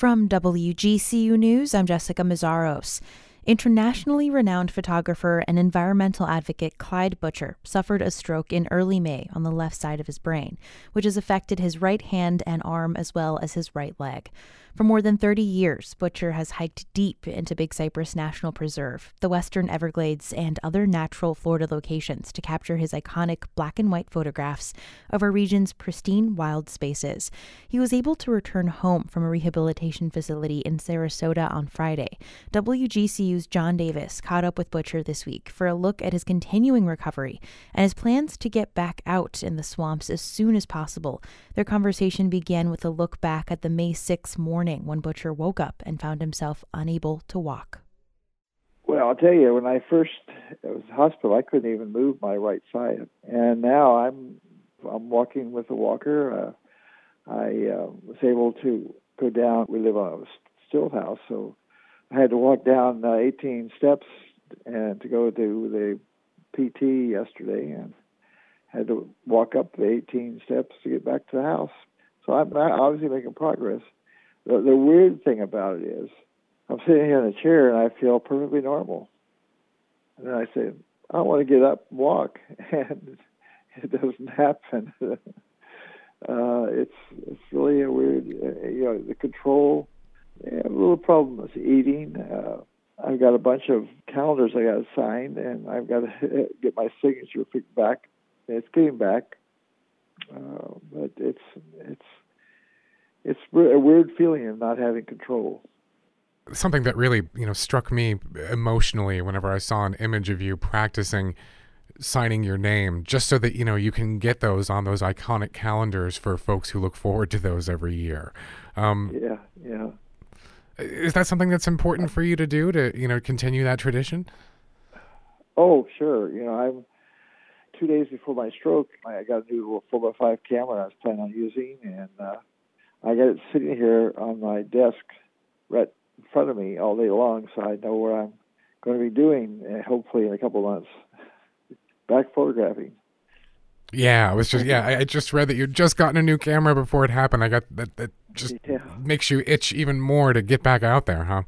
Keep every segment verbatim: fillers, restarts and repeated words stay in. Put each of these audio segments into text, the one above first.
From W G C U News, I'm Jessica Mazzaros. Internationally renowned photographer and environmental advocate Clyde Butcher suffered a stroke in early May on the left side of his brain, which has affected his right hand and arm as well as his right leg. For more than thirty years, Butcher has hiked deep into Big Cypress National Preserve, the Western Everglades, and other natural Florida locations to capture his iconic black and white photographs of our region's pristine wild spaces. He was able to return home from a rehabilitation facility in Sarasota on Friday. W G C U's John Davis caught up with Butcher this week for a look at his continuing recovery and his plans to get back out in the swamps as soon as possible. Their conversation began with a look back at the May sixth morning when Butcher woke up and found himself unable to walk. Well, I'll tell you, when I first was in the hospital, I couldn't even move my right side. And now I'm I'm walking with a walker. Uh, I uh, was able to go down. We live on a still house, so I had to walk down uh, eighteen steps and to go to the P T yesterday, and had to walk up the eighteen steps to get back to the house. So I'm obviously making progress. The, the weird thing about it is I'm sitting here in a chair and I feel perfectly normal. And then I say, I want to get up and walk, and it doesn't happen. uh, it's it's really a weird, uh, you know, the control. I have a little problem with eating. Uh, I've got a bunch of calendars I got to sign, and I've got to get my signature back. It's getting back, uh, but it's it's. It's a weird feeling of not having control. Something that really, you know, struck me emotionally whenever I saw an image of you practicing signing your name, just so that, you know, you can get those on those iconic calendars for folks who look forward to those every year. Um, yeah, yeah. Is that something that's important for you to do, to, you know, continue that tradition? Oh, sure. You know, I'm two days before my stroke, I got a new four by five camera I was planning on using, and uh, I got it sitting here on my desk right in front of me all day long, so I know what I'm going to be doing, uh, hopefully in a couple of months. Back photographing. Yeah, I was just yeah, I, I just read that you'd just gotten a new camera before it happened. I got that. That just yeah. makes you itch even more to get back out there, huh?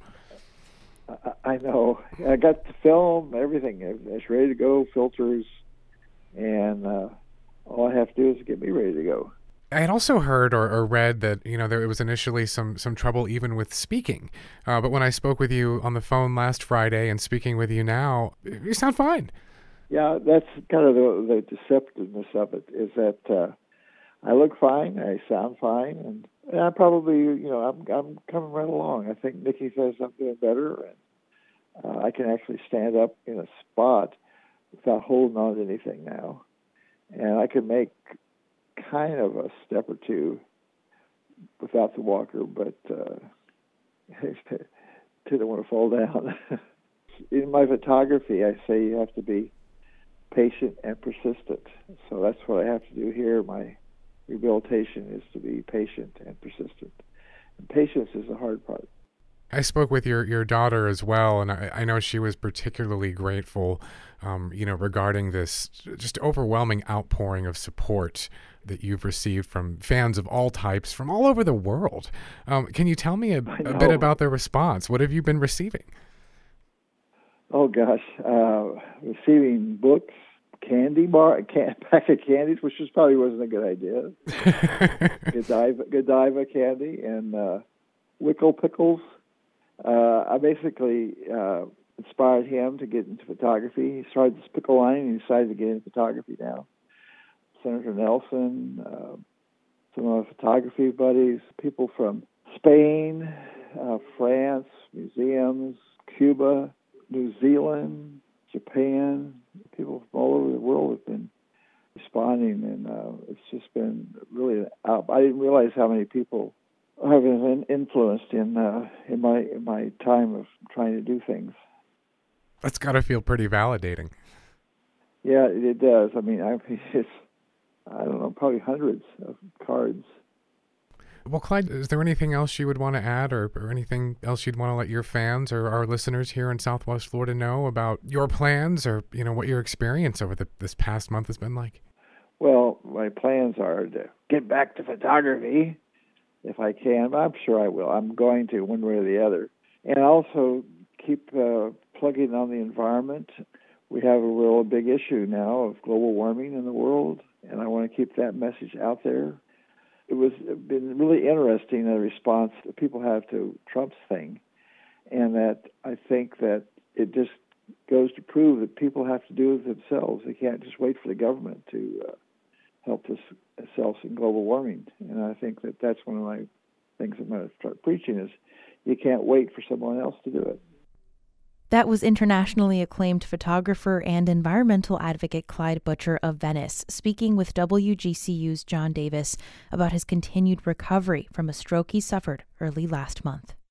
I, I know. I got the film, everything. It's ready to go, filters, and uh, all I have to do is get me ready to go. I had also heard or, or read that, you know, there was initially some, some trouble even with speaking. Uh, but when I spoke with you on the phone last Friday and speaking with you now, you sound fine. Yeah, that's kind of the, the deceptiveness of it, is that uh, I look fine, I sound fine, and, and I probably, you know, I'm I'm coming right along. I think Nikki says I'm doing better, and uh, I can actually stand up in a spot without holding on to anything now. And I can make kind of a step or two without the walker, but uh, didn't want to fall down. In my photography, I say you have to be patient and persistent. So that's what I have to do here. My rehabilitation is to be patient and persistent. And patience is the hard part. I spoke with your, your daughter as well, and I, I know she was particularly grateful, um, you know, regarding this just overwhelming outpouring of support that you've received from fans of all types from all over the world. Um, can you tell me a, a bit about the response? What have you been receiving? Oh, gosh. Uh, receiving books, candy bar, can, pack of candies, which just probably wasn't a good idea. Godiva, Godiva candy and uh, Wickle Pickles. Uh, I basically uh, inspired him to get into photography. He started this pickle line and he decided to get into photography now. Senator Nelson, uh, some of my photography buddies, people from Spain, uh, France, museums, Cuba, New Zealand, Japan, people from all over the world have been responding, and uh, it's just been really. Uh, I didn't realize how many people have been influenced in uh, in my in my time of trying to do things. That's got to feel pretty validating. Yeah, it, it does. I mean, I it's I don't know, probably hundreds of cards. Well, Clyde, is there anything else you would want to add, or, or anything else you'd want to let your fans or our listeners here in Southwest Florida know about your plans, or, you know, what your experience over the, this past month has been like? Well, my plans are to get back to photography if I can. But I'm sure I will. I'm going to, one way or the other. And also keep uh, plugging on the environment. We have a real big issue now of global warming in the world, and I want to keep that message out there. It was been really interesting, the response that people have to Trump's thing, and that I think that it just goes to prove that people have to do it themselves. They can't just wait for the government to uh, help us ourselves in global warming. And I think that that's one of my things I'm going to start preaching is you can't wait for someone else to do it. That was internationally acclaimed photographer and environmental advocate Clyde Butcher of Venice, speaking with W G C U's John Davis about his continued recovery from a stroke he suffered early last month.